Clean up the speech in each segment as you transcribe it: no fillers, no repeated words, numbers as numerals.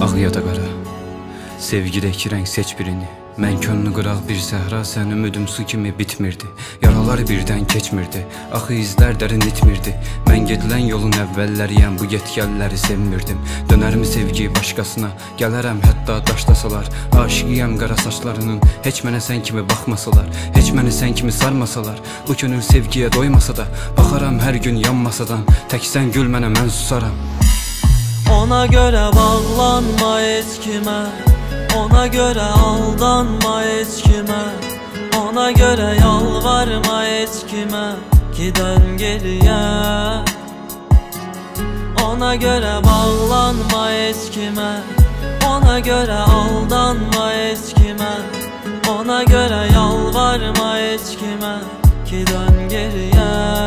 Ağ ya da qara, sevgidə iki rəng seç birini. Mən könlü qıraq bir səhra, sən ümidim su kimi bitmirdi. Yaralar birdən keçmirdi, axı izlər dərin itmirdi. Mən gedilən yolun əvvəlləriyəm, bu yetkəlləri sevmirdim. Dönərmi sevgi başqasına, gələrəm hətta daşlasalar. Aşiqiyəm qara saçlarının, heç mənə sən kimi baxmasalar, heç məni sən kimi sarmasalar. Bu könül sevgiyə doymasa da, baxaram hər gün yanmasadan. Tək sən gül mənə, mən susaram. Ona görə bağlanma heç kimə, ona görə aldanma heç kimə, ona görə yalvarma heç kimə ki dön geriyə. Ona görə bağlanma heç kimə, ona görə aldanma heç kimə, ona görə yalvarma heç kimə ki dön geriyə.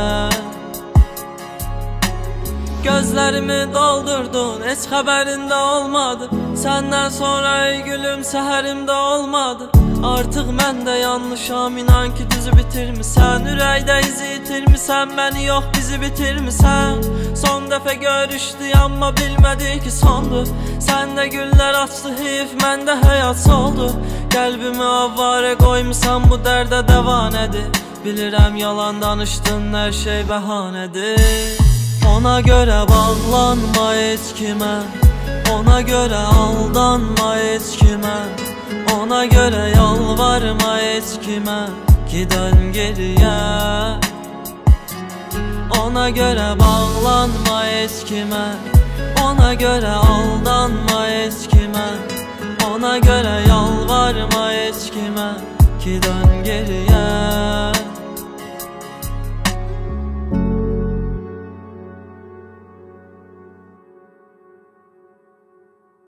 Gözlərimi doldurdun, heç xəbərində olmadı. Səndən sonra ey gülüm səhərimdə olmadı. Artıq mən də yanlışam, inan ki düzü bitirmisən. Ürəkdə izi itirmisən, məni yox bizi bitirmisən. Son dəfə görüşdük amma bilmədik ki sondu. Səndə güllər açdı heyf, məndə həyat soldu. Qəlbimi avvarə qoymusan, bu dərdə dəvanədir. Bilirəm yalan danışdın, hər şey bəhanədir. Ona görə bağlanma heç kimə, ona görə aldanma heç kimə, ona görə yalvarma heç kimə ki dön geriyə. Ona görə bağlanma heç kimə, ona görə aldanma heç kimə, ona görə yalvarma heç kimə ki dön geriyə.